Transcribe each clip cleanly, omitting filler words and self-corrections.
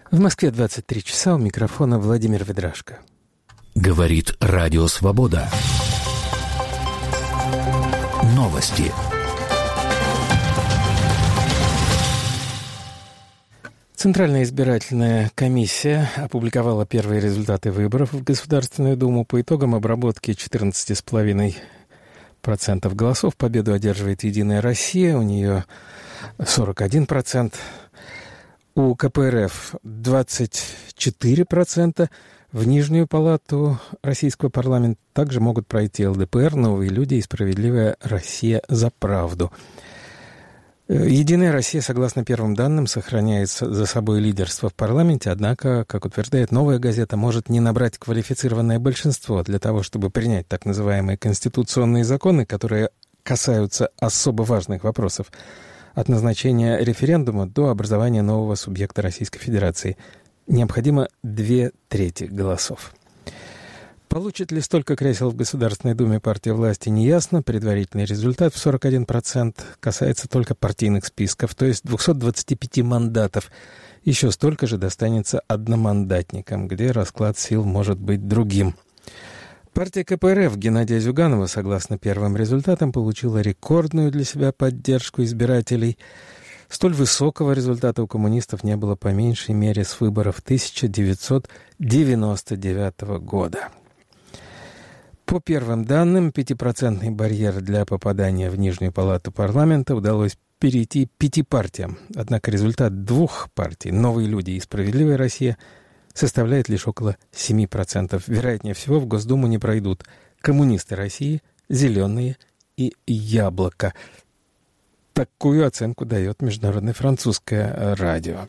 В Москве 23 часа, у микрофона Владимир Ведрашко. Говорит Радио Свобода. Новости. Центральная избирательная комиссия опубликовала первые результаты выборов в Государственную Думу. По итогам обработки 14,5% голосов победу одерживает «Единая Россия», у нее 41%. У КПРФ 24%. В Нижнюю палату Российского парламента также могут пройти ЛДПР, Новые люди и Справедливая Россия за правду. «Единая Россия», согласно первым данным, сохраняет за собой лидерство в парламенте, однако, как утверждает «Новая газета», может не набрать квалифицированное большинство для того, чтобы принять так называемые конституционные законы, которые касаются особо важных вопросов, от назначения референдума до образования нового субъекта Российской Федерации. Необходимо 2/3 голосов. Получит ли столько кресел в Государственной Думе партия власти, неясно. Предварительный результат в 41% касается только партийных списков, то есть 225 мандатов. Еще столько же достанется одномандатникам, где расклад сил может быть другим. Партия КПРФ Геннадия Зюганова, согласно первым результатам, получила рекордную для себя поддержку избирателей. Столь высокого результата у коммунистов не было по меньшей мере с выборов 1999 года. По первым данным, 5% барьер для попадания в Нижнюю палату парламента удалось перейти 5 партиям. Однако результат 2 партий, «Новые люди» и «Справедливая Россия», составляет лишь около 7%. Вероятнее всего, в Госдуму не пройдут коммунисты России, «Зеленые» и «Яблоко». Такую оценку дает Международное французское радио.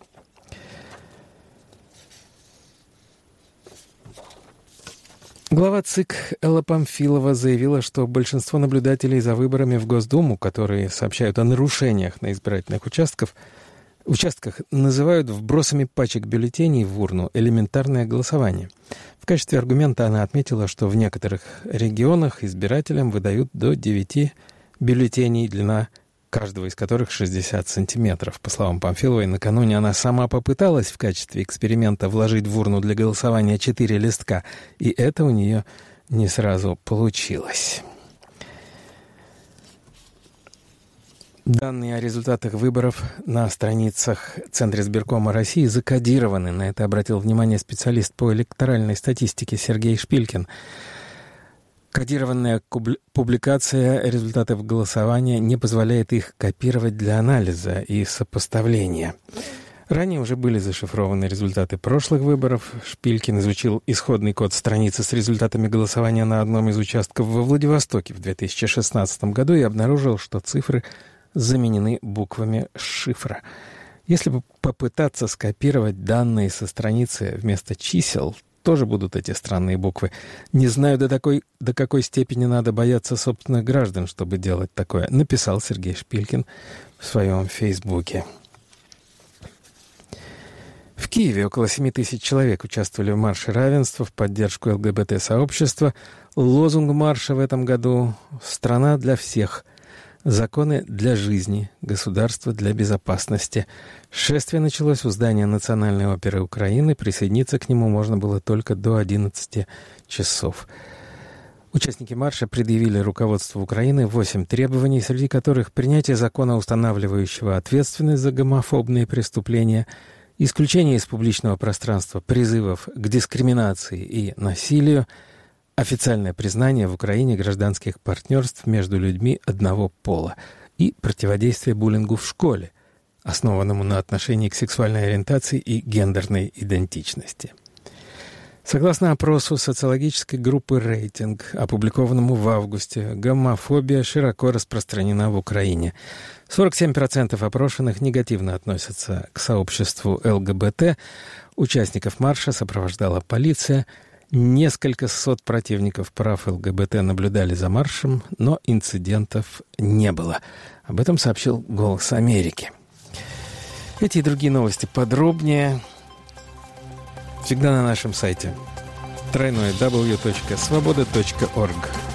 Глава ЦИК Элла Памфилова заявила, что большинство наблюдателей за выборами в Госдуму, которые сообщают о нарушениях на избирательных участках, называют вбросами пачек бюллетеней в урну элементарное голосование. В качестве аргумента она отметила, что в некоторых регионах избирателям выдают до 9 бюллетеней, длина каждого из которых 60 сантиметров. По словам Памфиловой, накануне она сама попыталась в качестве эксперимента вложить в урну для голосования 4 листка, и это у нее не сразу получилось. Данные о результатах выборов на страницах Центризбиркома России закодированы. На это обратил внимание специалист по электоральной статистике Сергей Шпилькин. Кодированная публикация результатов голосования не позволяет их копировать для анализа и сопоставления. Ранее уже были зашифрованы результаты прошлых выборов. Шпилькин изучил исходный код страницы с результатами голосования на одном из участков во Владивостоке в 2016 году и обнаружил, что цифры заменены буквами шифра. Если бы попытаться скопировать данные со страницы вместо чисел, тоже будут эти странные буквы. Не знаю, до какой степени надо бояться собственных граждан, чтобы делать такое, написал Сергей Шпилькин в своем Фейсбуке. В Киеве около 7 тысяч человек участвовали в марше равенства в поддержку ЛГБТ-сообщества. Лозунг марша в этом году «Страна для всех». Законы для жизни, государство для безопасности. Шествие началось у здания Национальной оперы Украины. Присоединиться к нему можно было только до 11 часов. Участники марша предъявили руководству Украины 8 требований, среди которых принятие закона, устанавливающего ответственность за гомофобные преступления, исключение из публичного пространства призывов к дискриминации и насилию, официальное признание в Украине гражданских партнерств между людьми одного пола и противодействие буллингу в школе, основанному на отношении к сексуальной ориентации и гендерной идентичности. Согласно опросу социологической группы «Рейтинг», опубликованному в августе, гомофобия широко распространена в Украине. 47% опрошенных негативно относятся к сообществу ЛГБТ. Участников марша сопровождала полиция. Несколько сот противников прав ЛГБТ наблюдали за маршем, но инцидентов не было. Об этом сообщил «Голос Америки». Эти и другие новости подробнее всегда на нашем сайте www.svoboda.org.